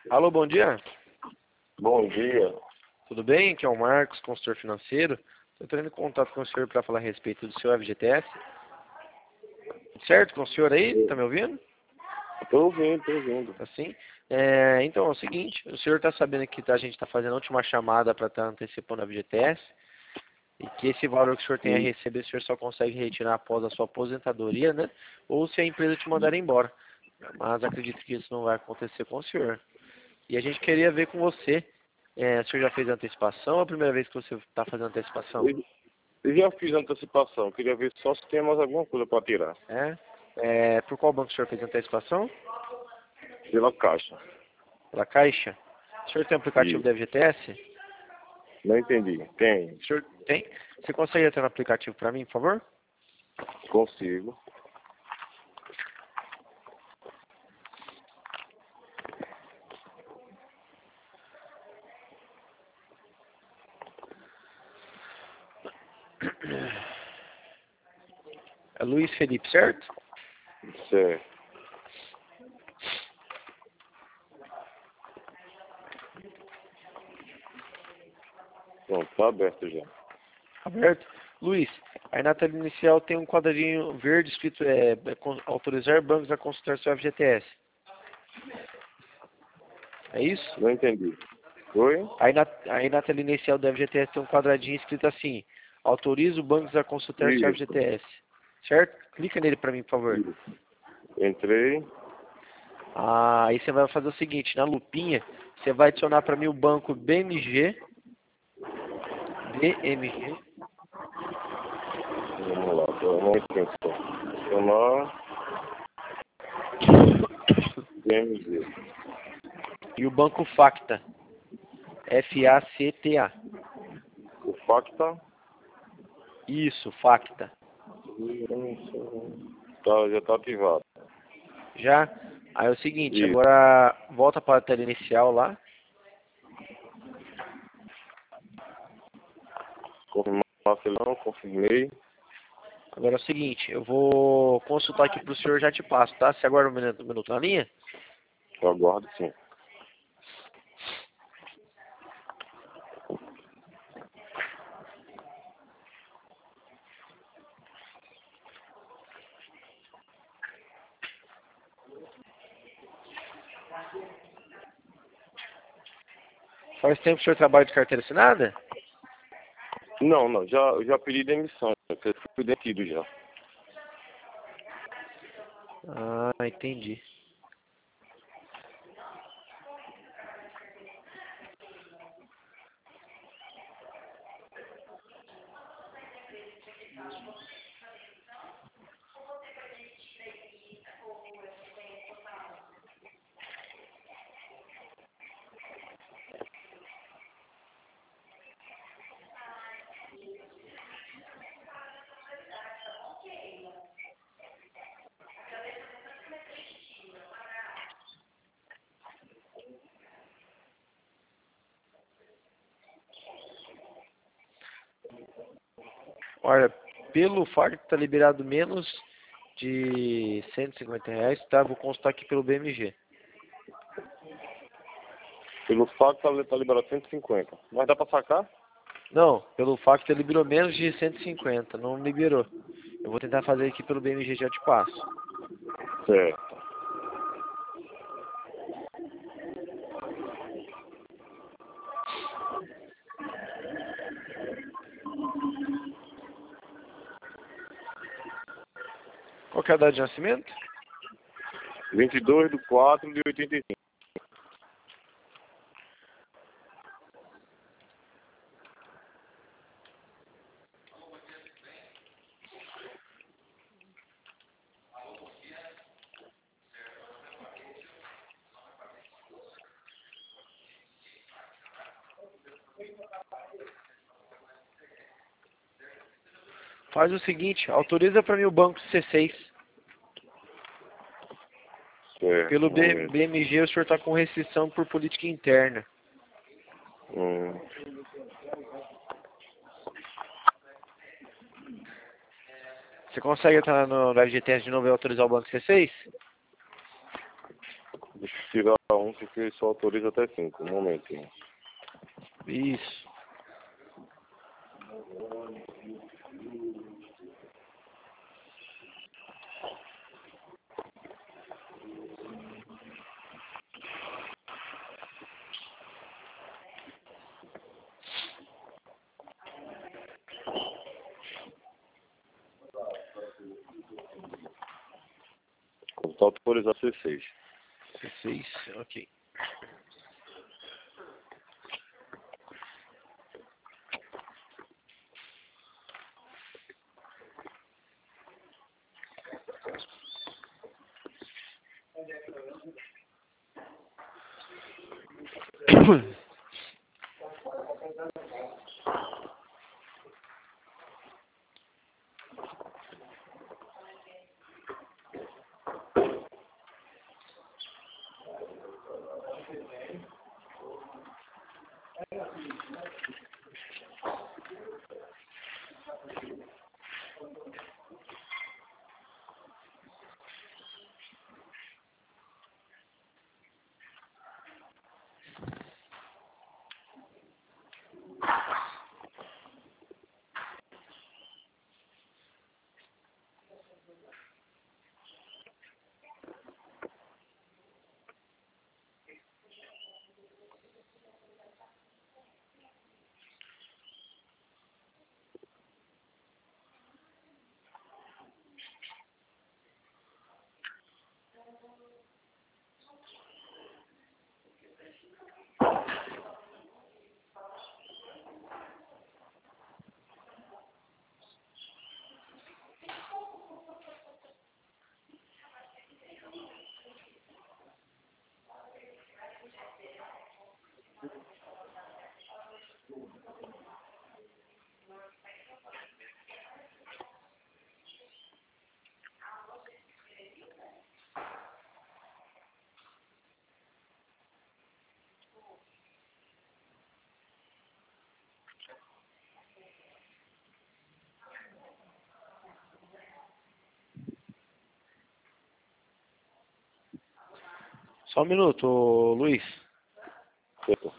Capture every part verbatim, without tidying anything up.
Alô, bom dia. Bom dia. Tudo bem? Aqui é o Marcos, consultor financeiro. Estou entrando em contato com o senhor para falar a respeito do seu F G T S. Certo com o senhor aí? Tá me ouvindo? Tô ouvindo, tô ouvindo. Tá sim? É, então, é o seguinte, o senhor está sabendo que a gente está fazendo a última chamada para estar antecipando o F G T S e que esse valor que o senhor tem a receber, o senhor só consegue retirar após a sua aposentadoria, né? Ou se a empresa te mandar embora. Mas acredito que isso não vai acontecer com o senhor. E a gente queria ver com você, é, o senhor já fez a antecipação ou é a primeira vez que você está fazendo antecipação? Eu, eu já fiz antecipação, queria ver só se tem mais alguma coisa para tirar. É? É, por qual banco o senhor fez a antecipação? Pela caixa. Pela Caixa? O senhor tem o aplicativo Isso. do F G T S? Não entendi. Tem. O senhor tem? Você consegue entrar no aplicativo para mim, por favor? Consigo. É Luiz Felipe, certo? Certo. Pronto, tá aberto já. Aberto. Luiz, aí na tela inicial tem um quadradinho verde escrito é, é, con- autorizar bancos a consultar seu F G T S. É isso? Não entendi. Oi? Aí na, aí na tela inicial do F G T S tem um quadradinho escrito assim, autoriza os bancos a consultar seu Isso. F G T S. Certo? Clica nele para mim, por favor. Isso. Entrei. Ah, aí você vai fazer o seguinte, na lupinha, você vai adicionar para mim o banco B M G, B M G, Vamos lá, tô não entendo só. Adicionar D M G. e o banco Facta, F A C T A. O Facta. Isso, Facta. Tá, já tá ativado. Já? Aí é o seguinte, Isso. agora volta para a tela inicial lá. Confirmar se não, confirmei. Agora é o seguinte, eu vou consultar aqui pro senhor, já te passo, tá? Você aguarda um minuto, um minuto na linha? Eu aguardo sim. Faz tempo que o senhor trabalha de carteira assinada? Não, não, já, eu já pedi demissão. Eu fui demitido já. Ah, entendi. Olha, pelo fato de estar liberado menos de cento e cinquenta reais, tá? Vou consultar aqui pelo B M G. Pelo fato tá, tá liberado cento e cinquenta. Mas dá pra sacar? Não, pelo fato que ele liberou menos de cento e cinquenta, não liberou. Eu vou tentar fazer aqui pelo B M G, já te passo. Certo. Qual que é a data de nascimento? vinte e dois de quatro de oitenta e cinco. Faz o seguinte, autoriza para mim o banco C seis. Certo, Pelo um B- momento. BMG o senhor está com restrição por política interna. Hum. Você consegue entrar no, no F G T S de novo e autorizar o banco C seis? Deixa eu tirar um, porque só autoriza até cinco. Um momentinho. Isso. Está autorizado C seis. C seis, ok. Só um minuto, ô, Luiz. Certo.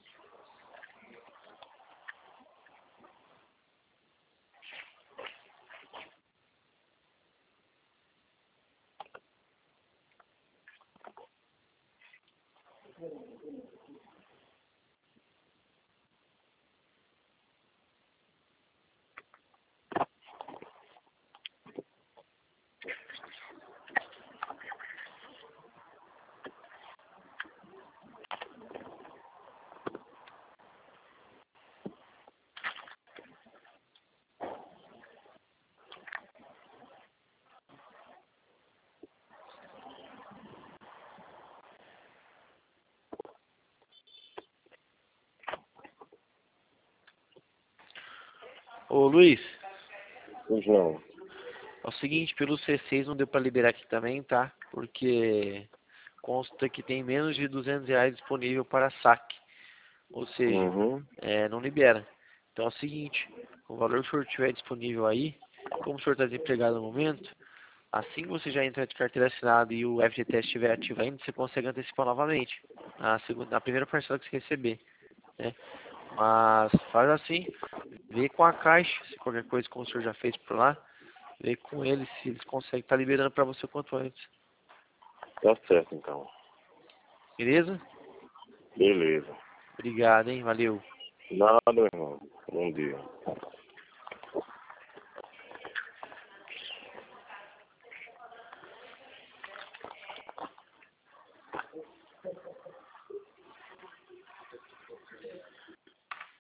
Ô, Luiz, Pois não. é o seguinte, pelo C seis não deu pra liberar aqui também, tá? Porque consta que tem menos de duzentos reais disponível para saque. Ou seja, Uhum. é, não libera. Então é o seguinte, o valor que o senhor tiver disponível aí, como o senhor está desempregado no momento, assim que você já entrar de carteira assinada e o F G T S estiver ativo ainda, você consegue antecipar novamente, na, segunda, na primeira parcela que você receber, né? Mas faz assim, vê com a Caixa, se qualquer coisa como o senhor já fez por lá, vê com eles se eles conseguem estar liberando para você o quanto antes. Tá certo, então. Beleza? Beleza. Obrigado, hein? Valeu. Nada, irmão. Bom dia.